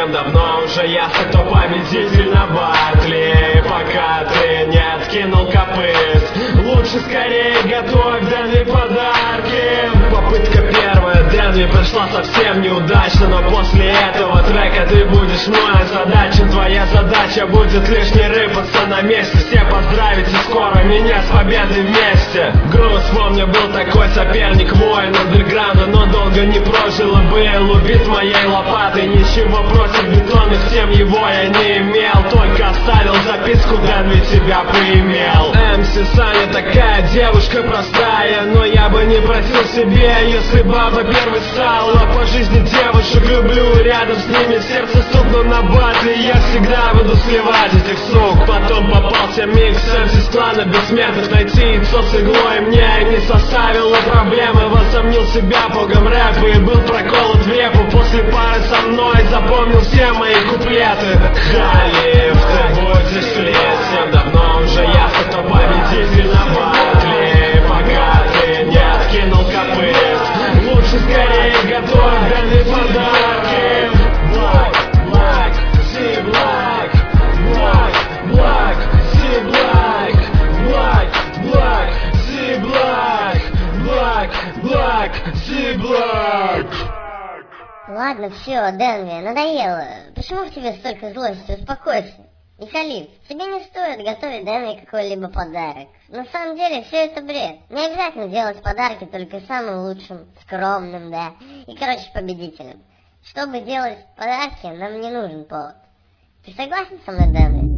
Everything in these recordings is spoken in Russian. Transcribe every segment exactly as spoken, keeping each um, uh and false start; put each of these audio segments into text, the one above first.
всем давно уже ясно, кто победитель на батле. Пока ты не откинул копыт, лучше скорее готовь Дэнви подарки. Попытка первая Дэнви прошла совсем неудачно, но после этого трека ты будешь мной озадачен. Твоя задача будет лишь не рыпаться на месте. Все поздравите скоро меня с победой вместе. Груз, помню, был такой соперник, воин андерграунда, но долго не прожил и был убит моей лопатой. Ничего против бетонных тем его я не имел, только оставил записку: Дэнви тебя поимел. эм си Саня такая девушка простая, но я бы не просил себе, если баба первой стала. По жизни девушек люблю, рядом с ними сердце стукну на батле. Я всегда буду сливать этих сук. Потом попался микс эм си Стлана бессмертных. Найти яйцо с иглой мне не составило проблемы. Возомнил себя богом рэпа и был проколот в репу. После пары со мной запомнил все мои куплеты. Халиф, ты будешь лет, всем давно уже ясно, кто победитель на батле. Пока ты не откинул копыт, лучше скорее готовь Дэнви подарки. Black, black, see black, black, black, see black, black, black, see black, black, black, see black. Ладно, все, Дэнви, надоело. Почему в тебе столько злости? Успокойся. И Халиф, тебе не стоит готовить Дэнви какой-либо подарок. На самом деле все это бред. Не обязательно делать подарки только самым лучшим, скромным, да, и, короче, победителем. Чтобы делать подарки, нам не нужен повод. Ты согласен со мной, Дэнви?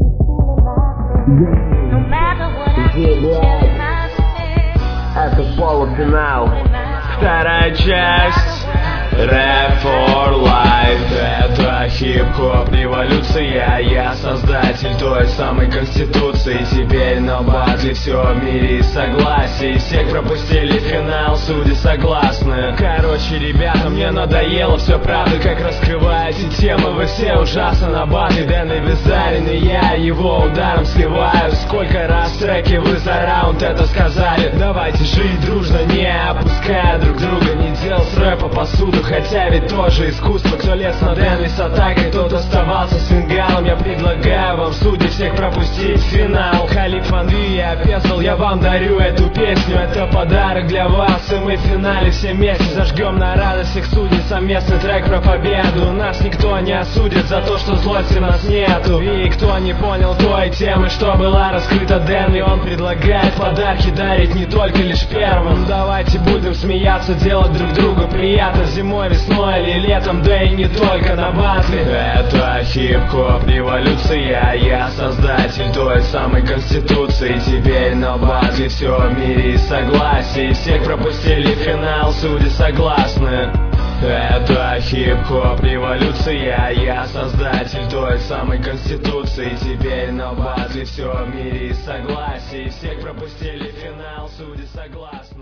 Это полуфинал. Вторая часть. Rap for life. Это хип-хоп революция. Я создатель той самой конституции. Теперь на батле все в мире и согласие. Всех пропустили финал, судьи согласны. Короче, ребята, мне надоело все правда, как раскрываете темы. Вы все ужасно на батле. Дэнви Визарин и я его ударом сливаю. Сколько раз в треке вы за раунд это сказали. Давайте жить дружно, не опуская друг друга. Не делать с рэпа посуду, хотя ведь тоже искусство. Кто лез на Дэнви с атакой, тот оставался с фингалом. Я предлагаю вам, судьи, всех пропустить в финал. Халиф Анви, я песал, я вам дарю эту песню. Это подарок для вас, и мы в финале все вместе зажгем на радость всех судей совместный трек про победу. Нас никто не осудит за то, что злости нас нету. И кто не понял той темы, что была раскрыта Дэнви, он предлагает подарки дарить не только лишь первым. Давайте будем смеяться, делать друг другу приятно зимой, весной или летом, да и не только на батле. Это хип-хоп революция. Я создатель той самой конституции. Теперь на батле все в мире и согласие. Всех пропустили финал, судьи согласны. Это хип-хоп революция. Я создатель той самой конституции. Теперь на батле все в мире и согласие. Всех пропустили финал, судьи согласны.